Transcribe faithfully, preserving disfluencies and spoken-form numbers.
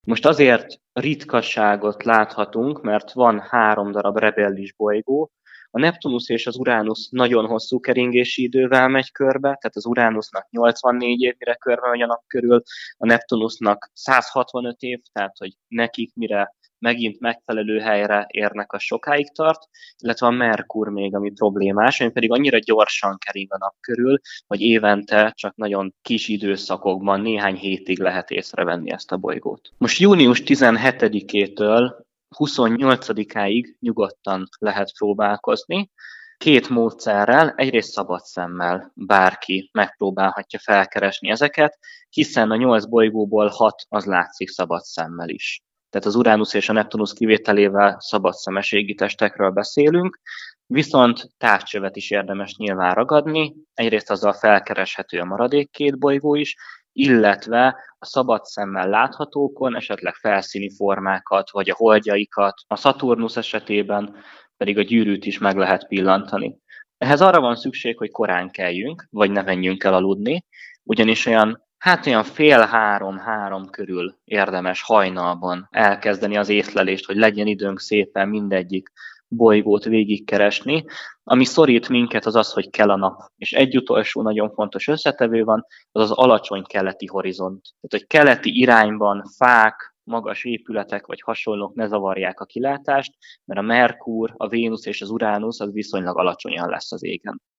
Most azért ritkaságot láthatunk, mert van három darab rebellis bolygó. A Neptunusz és az Uránusz nagyon hosszú keringési idővel megy körbe, tehát az Uránusznak nyolcvannégy év, mire körbe megy a nap körül, a Neptunusznak száz hatvanöt év, tehát hogy nekik mire megint megfelelő helyre érnek, az sokáig tart, illetve a Merkur még, ami problémás, ami pedig annyira gyorsan kering a nap körül, hogy évente csak nagyon kis időszakokban, néhány hétig lehet észrevenni ezt a bolygót. Most június tizenhetedikétől huszonnyolcadikáig nyugodtan lehet próbálkozni. Két módszerrel, egyrészt szabad szemmel bárki megpróbálhatja felkeresni ezeket, hiszen a nyolc bolygóból hat az látszik szabad szemmel is. Tehát az Uránusz és a Neptunusz kivételével szabadszemes égitestekről beszélünk, viszont távcsövet is érdemes nyilván ragadni, egyrészt azzal felkereshető a maradék két bolygó is, illetve a szabad szemmel láthatókon esetleg felszíni formákat, vagy a holdjaikat, a Szaturnusz esetében pedig a gyűrűt is meg lehet pillantani. Ehhez arra van szükség, hogy korán keljünk, vagy ne menjünk el aludni, ugyanis olyan, hát olyan fél három, három körül érdemes hajnalban elkezdeni az észlelést, hogy legyen időnk szépen mindegyik bolygót végigkeresni. Ami szorít minket, az az, hogy kell a nap. És egy utolsó nagyon fontos összetevő van, az az alacsony keleti horizont. Tehát, hogy keleti irányban fák, magas épületek vagy hasonlók ne zavarják a kilátást, mert a Merkur, a Vénusz és az Uránusz az viszonylag alacsonyan lesz az égen.